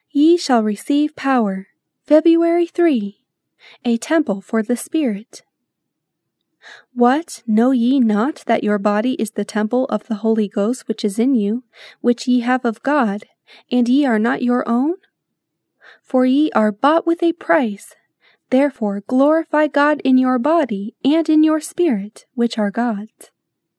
Ye shall receive power. February 3. A temple for the Spirit. What, know ye not that your body is the temple of the Holy Ghost which is in you, which ye have of God, and ye are not your own? For ye are bought with a price. Therefore glorify God in your body and in your spirit, which are God's.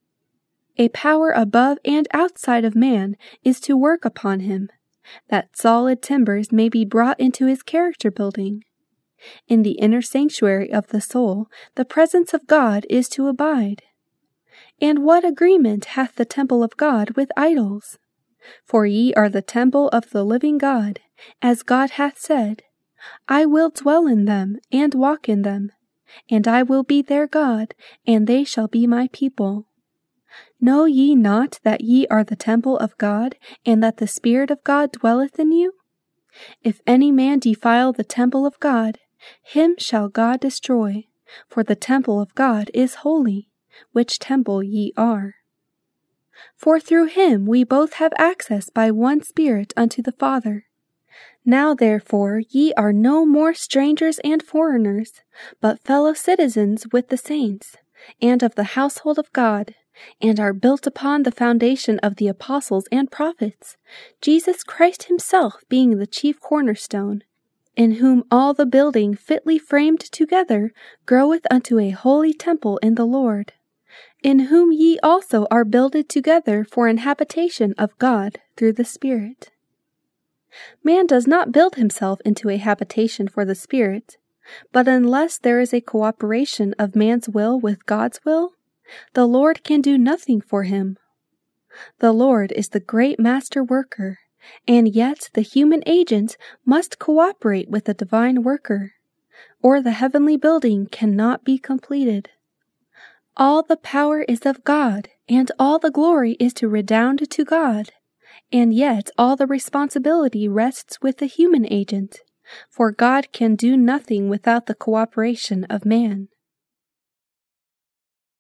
A power above and outside of man is to work upon him, that solid timbers may be brought into his character building. In the inner sanctuary of the soul, the presence of God is to abide. And what agreement hath the temple of God with idols? For ye are the temple of the living God, as God hath said, I will dwell in them, and walk in them, and I will be their God, and they shall be my people. Know ye not that ye are the temple of God, and that the Spirit of God dwelleth in you? If any man defile the temple of God, him shall God destroy, for the temple of God is holy, which temple ye are. For through him we both have access by one Spirit unto the Father. Now therefore ye are no more strangers and foreigners, but fellow citizens with the saints, and of the household of God, and are built upon the foundation of the apostles and prophets, Jesus Christ himself being the chief cornerstone, in whom all the building fitly framed together groweth unto a holy temple in the Lord, in whom ye also are builded together for an habitation of God through the Spirit. Man does not build himself into a habitation for the Spirit, but unless there is a cooperation of man's will with God's will, the Lord can do nothing for him. The Lord is the great master worker, and yet the human agent must cooperate with the divine worker, or the heavenly building cannot be completed. All the power is of God, and all the glory is to redound to God, and yet all the responsibility rests with the human agent, for God can do nothing without the cooperation of man.